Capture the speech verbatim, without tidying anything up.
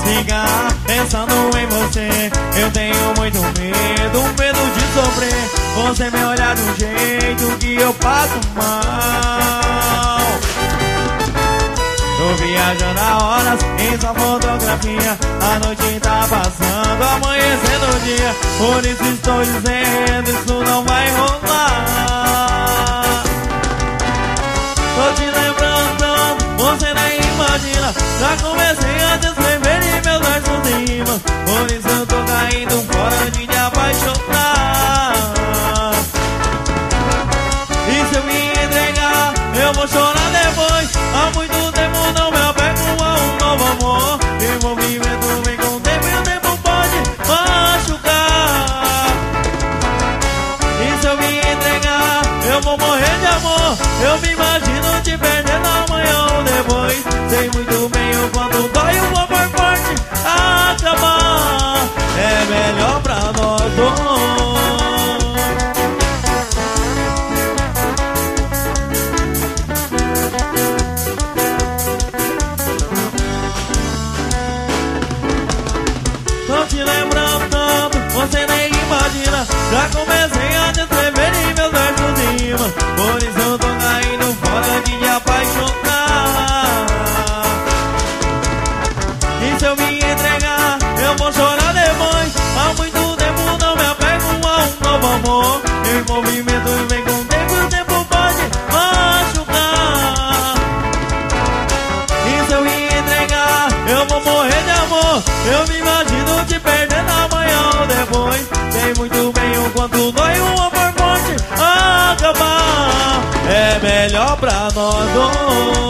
ficar pensando em você. Eu tenho muito medo, medo de sofrer. Você me olhar de um jeito que eu passo mal. Tô viajando há horas em sua fotografia. A noite tá passando, amanhecendo o dia. Por isso estou dizendo, isso não vai rolar. Tô te lembrando tanto, você nem imagina. Já comecei a descrever em meus versos de rima. Por isso eu tô caindo fora de te apaixonar. E se eu me entregar, eu vou chorar depois. Há muito tempo não me apego a um novo amor. Envolvimento vem com o tempo e o tempo pode machucar. E se eu me entregar, eu vou morrer de amor. Eu me imagino te perdendo amanhã ou depois. Sei muito bem o quanto dói o amor forte acabar. É melhor pra nós dois. Tô te lembrando tanto, você nem imagina. Já comecei a descrever em meus versos de rima. Por isso eu tô caindo fora de te apaixonar. E se eu me entregar, eu vou chorar depois. Há muito tempo não me apego a um novo amor. Envolvimento vem com o tempo e o tempo pode machucar. E se eu me entregar, eu vou morrer de amor. Eu me imagino te perdendo amanhã ou depois. Sei muito bem o quanto dói um amor forte acabar. É melhor pra nós dois.